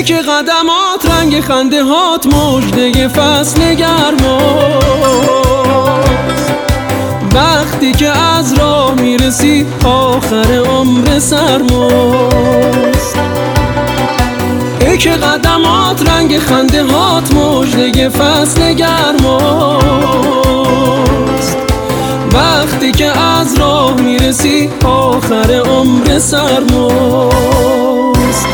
یک قدمات رنگ خنده هات مژده فصل گرماست. وقتی که از راه میرسی آخر عمر سرماست. یک قدمات رنگ خنده هات مژده فصل گرماست. وقتی که از راه میرسی آخر عمر سرماست.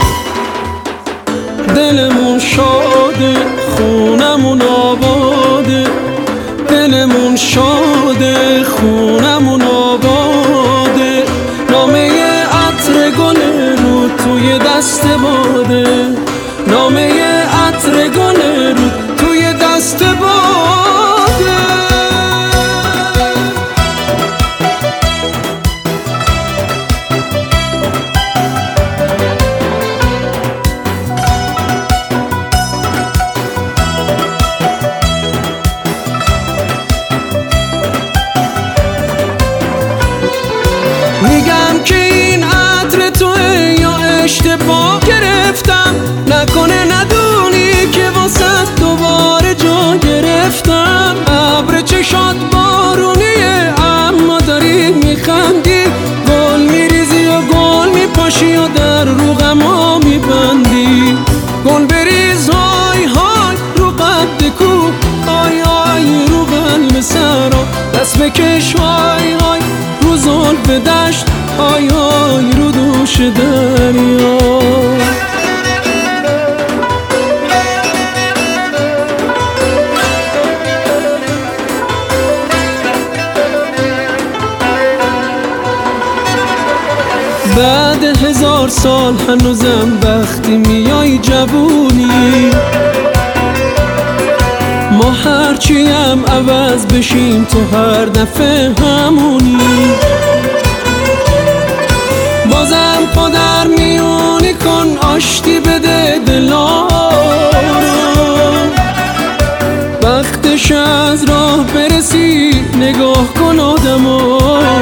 دلمون شاده خونمون آباده، دلمون شاده خونمون آباده. نامه عطر گل رو توی دست باده، نامه عطر گل رو توی دست باده. میگم که این عطر توه یا اشتباه گرفتم، نکنه ندونی که واسه دوباره جا گرفتم. ابر چشات بارونیه اما داری میخندی، گل میریزی و گل میپاشی و در رو غما میبندی. گل بریز های های رو قد کوه، های های رو قلب سرا. دست بکش های های رو زلف دشت، های های رو دوش دریا. بعد 1000 سال هنوزم وقتی میای جوونی، ما هرچی هم عوض بشیم تو هر دفعه همونی. بازم پا در میونی کن، آشتی بده دلا رو. وقتش از راه برسی نگاه کن آدما.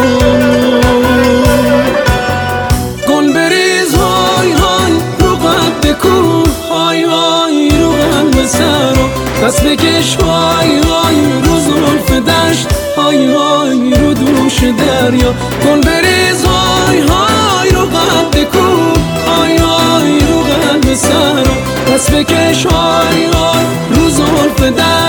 گل بریز های های رو قد کوه، های های رو قلب سرا. دست بکش های های رو زلف دشت، های های رو دوش دریا. گل بریز های های رو قد کوه، های های رو قلب سرا. دست بکش های های رو زلف دشت.